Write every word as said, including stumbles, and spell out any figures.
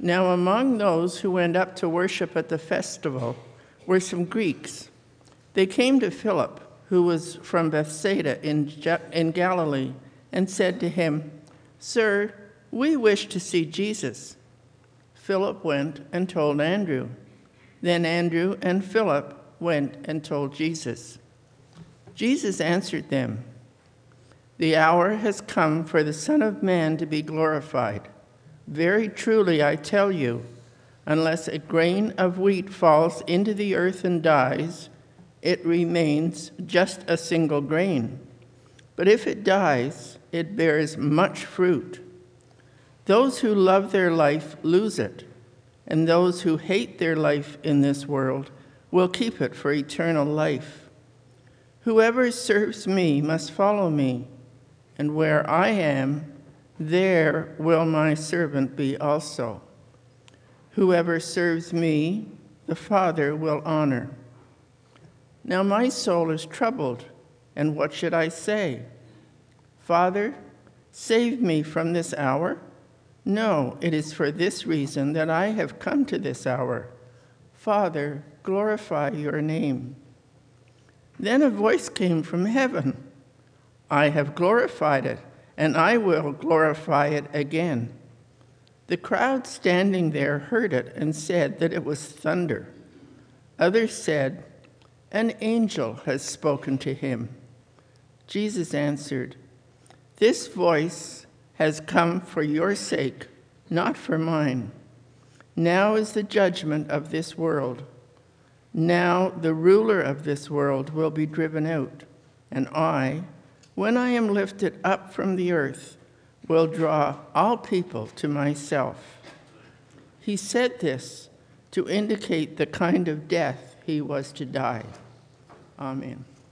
Now among those who went up to worship at the festival were some Greeks. They came to Philip, who was from Bethsaida in, in Galilee, and said to him, "Sir, we wish to see Jesus." Philip went and told Andrew. Then Andrew and Philip went and told Jesus. Jesus answered them, "The hour has come for the Son of Man to be glorified. Very truly I tell you, unless a grain of wheat falls into the earth and dies, it remains just a single grain. But if it dies, it bears much fruit. Those who love their life lose it, and those who hate their life in this world will keep it for eternal life. Whoever serves me must follow me, and where I am, there will my servant be also. Whoever serves me, the Father will honor. Now my soul is troubled, and what should I say? Father, save me from this hour? No, it is for this reason that I have come to this hour. Father, glorify your name." Then a voice came from heaven. "I have glorified it, and I will glorify it again." The crowd standing there heard it and said that it was thunder. Others said, "An angel has spoken to him." Jesus answered, "This voice has come for your sake, not for mine. Now is the judgment of this world. Now the ruler of this world will be driven out, and I, when I am lifted up from the earth, will draw all people to myself." He said this to indicate the kind of death he was to die. Amen.